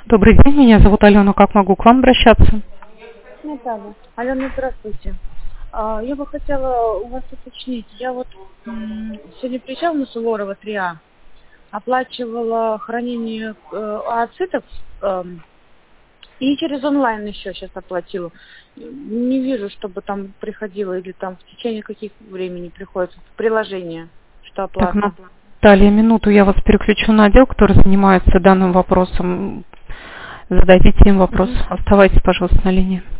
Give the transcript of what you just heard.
Добрый день, меня зовут Алена. Как могу к вам обращаться? Наталья. Алена, здравствуйте. Я бы хотела у вас уточнить. Я вот сегодня приезжала на Суворова 3А, оплачивала хранение ооцитов и через онлайн еще сейчас оплатила. Не вижу, чтобы там приходило или там в течение каких времени приходит приложение, что Так, оплата. Наталья, минуту, я вас переключу на отдел, который занимается данным вопросом. Зададите им вопрос. Мгм. Оставайтесь, пожалуйста, на линии.